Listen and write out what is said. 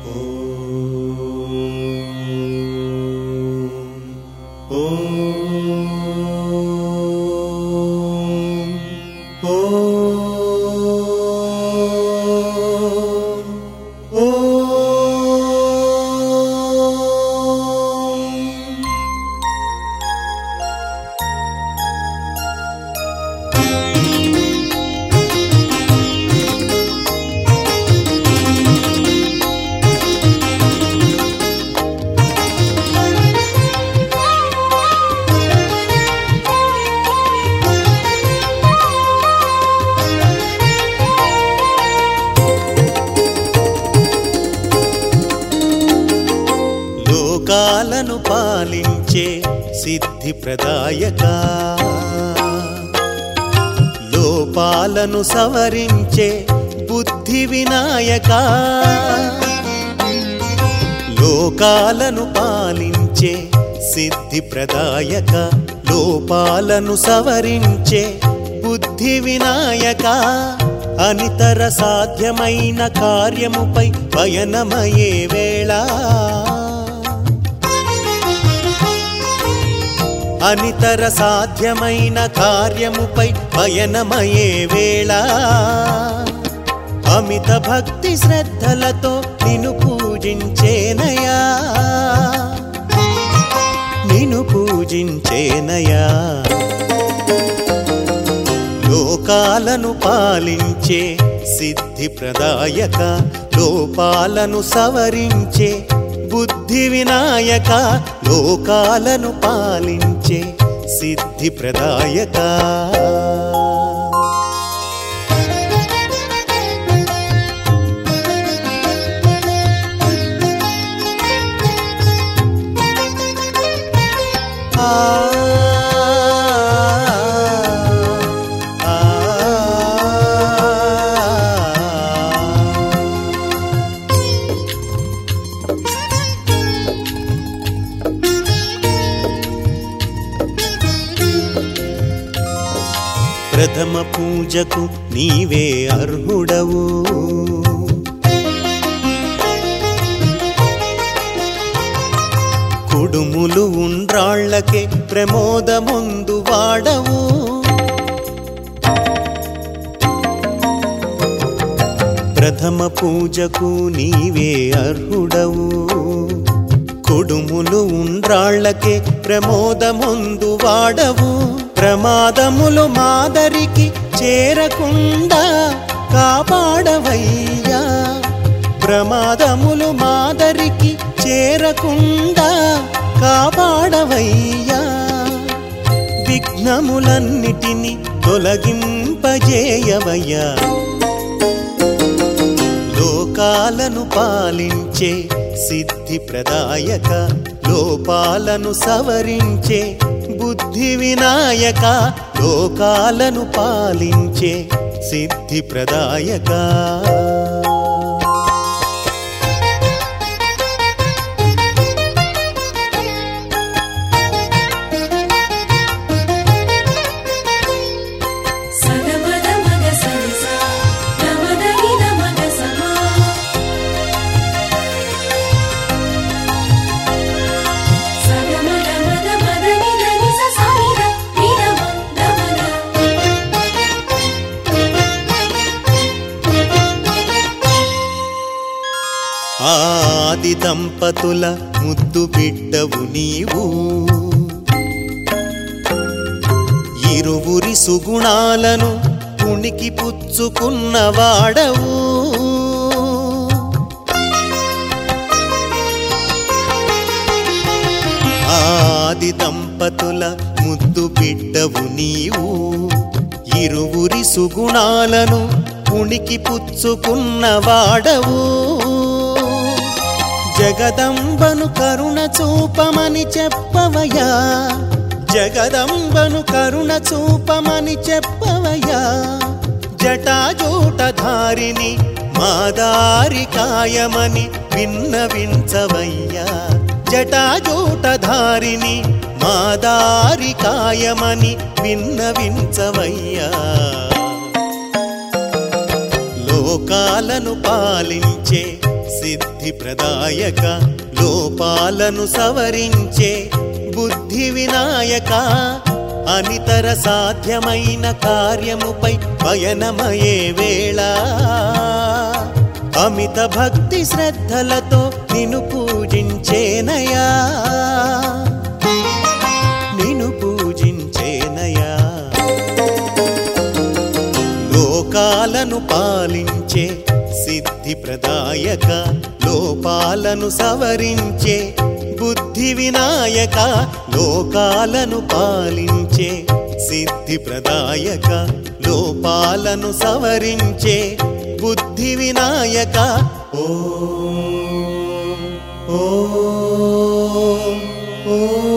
లోకాలను పాలించే సిద్ధి ప్రదాయక, లోపాలను సవరించే బుద్ధి వినాయక. లోకాలను పాలించే సిద్ధి ప్రదాయక, లోపాలను సవరించే బుద్ధి వినాయక. అనితర సాధ్యమైన కార్యముపై పయనమయ్యే వేళ, అనితర సాధ్యమైన కార్యముపై పయనమయ్యే వేళ. అమిత భక్తి శ్రద్ధలతో నిన్ను పూజించేనయా, నిన్ను పూజించేనయా. లోకాలను పాలించే సిద్ధి ప్రదాయక, లోపాలను సవరించే బుద్ధి వినాయక. లోకాలను పాలించే సిద్ధి ప్రదాయక. ప్రథమ పూజకు నీవే అర్హుడవు, కుడుములు ఉండ్రాళ్లకే ప్రమోదముందు వాడవు. ప్రథమ పూజకు నీవే అర్హుడవు, కుడుములు ఉండ్రాళ్లకే ప్రమోదముందు వాడవు. ప్రమాదములు మాదరికి చేరకుండా కాపాడవయ్యా, ప్రమాదములు మాదరికి చేరకుండా కాపాడవయ్యా. విఘ్నములన్నిటిని తొలగింపజేయవయ్యా. లోకాలను పాలించే సిద్ధి ప్రదాయక, లోపాలను సవరించే బుద్ధి వినాయక. లోకాలను పాలించే సిద్ధి ప్రదాయక. ఆది దంపతుల ముద్దు బిడ్డవు నీవు, ఇరువురి సుగుణాలను ఉనికి పుచ్చుకున్నవాడవు. ఆది దంపతుల ముద్దు బిడ్డవు నీవు, ఇరువురి సుగుణాలను ఉనికి పుచ్చుకున్నవాడవు. జగదంబను కరుణ చూపమని చెప్పవయ్యా, జగదంబను కరుణ చూపమని చెప్పవయ్యా. జటాజూటధారిని మాదారి కాయమని విన్నవించవయ్యా, జటాజూటధారిని మాదారి కాయమని విన్నవించవయ్యా. లోకాలను పాలించే సిద్ధి ప్రదాయక లోపాలను సవరించే బుద్ధి వినాయక అనితర సాధ్యమైన కార్యముపై పయనమయే వేళ అమిత భక్తి శ్రద్ధలతో నిన్ను పూజించేనయా నిన్ను పూజించేనయా లోకాలను పాలించే సిద్ధి ప్రదాయక లోపాలను సవరించే బుద్ధి వినాయక లోకాలను పాలించే సిద్ధి ప్రదాయక లోపాలను సవరించే బుద్ధి వినాయక ఓం ఓం ఓం